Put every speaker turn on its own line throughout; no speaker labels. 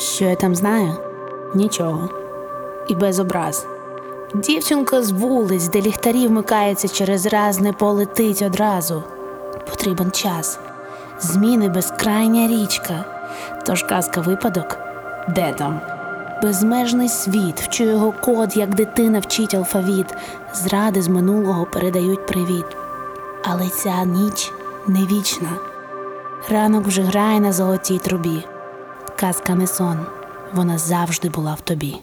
Що я там знаю? Нічого. І без образ. Дівчинка з вулиць, де ліхтарі вмикаються через раз, не полетить одразу. Потрібен час. Зміни безкрайня річка. Тож казка випадок? Де там? Безмежний світ, вчу його код, як дитина вчить алфавіт. Зради з минулого передають привіт. Але ця ніч не вічна. Ранок вже грає на золотій трубі. Казка не сон, вона завжди була в тобі.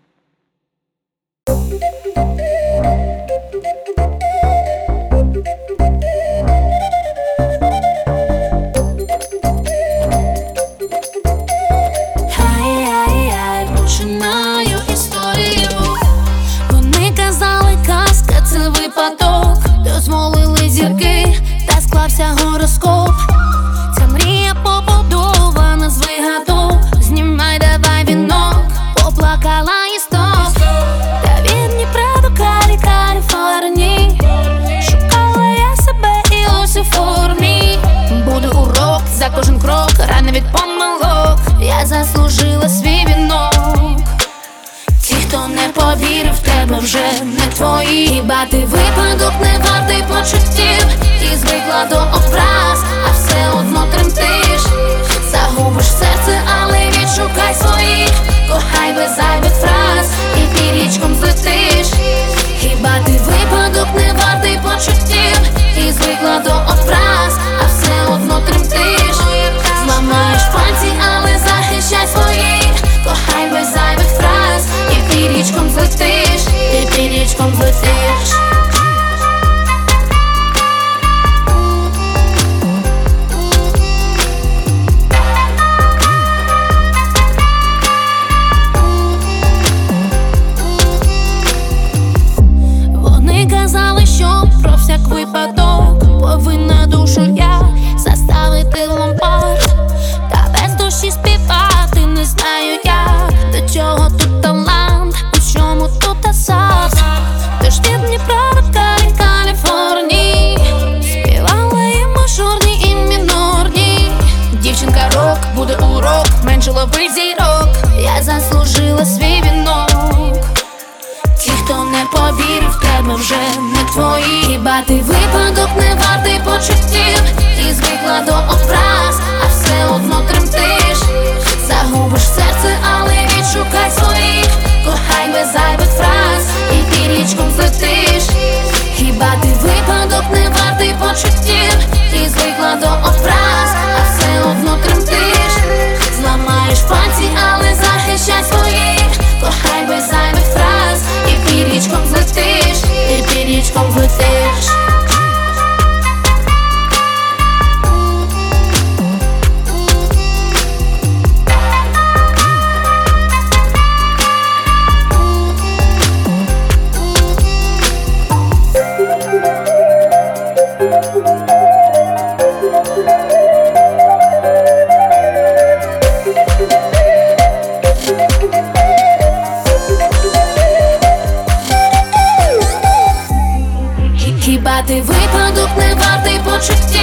Починаю історію. Вони казали, казка — це випадок. Дозволили зірки, та склався гороскоп. Ця мрія побудована з вигадок. Знімай, давай вінок, поплакала і стоп. Та від Дніпра до Каліфорнії шукала я себе і ось у формі. Буде урок за кожен крок, рани від помилок. Я заслужила свій вінок. Ті, хто не повірив в тебе, вже не твої. Хіба ти випадок не вартий почуттів? Ти звикла до образ, а все одно тремтиш. Загубиш серце, але відшукай своїх. Кохай без зайвих фраз і пірічком злетиш. Хіба ти випадок не вартий почуттів? Ти звикла до образ, а все одно тремтиш. Зламаєш пальці, але захищай своїх. Кохай без зайвих фраз і пірічком злетиш. І пірічком злетиш. Вони казали, що про всяк випадок повинна душу я заставити ломбард. Та без душі співати не знаю я. До чого тут талант, у чому тут асад. Тож від Дніпра до Каліфорнії співала і мажорні, і мінорні. Дівчинка рок, буде урок, менше ловить зірок. Я заслужила свій вінок. Ті, хто не повірив в тебе, вже не твої. Хіба ти випадок не вартий почуттів? Ти звикла до образ, а все одно тремтиш. Загубиш серце, але відшукай своїх. Кохай без зайвих фраз і пірічком злетиш. Хіба ти випадок не вартий почуттів? Ти звикла до образ, а все одно тремтиш. Зламаєш пальці, але захищай своїх. Кохай без зайвих фраз і пірічком злетиш. І пірічком злетиш. Хіба ти випадок не вартий почуттів?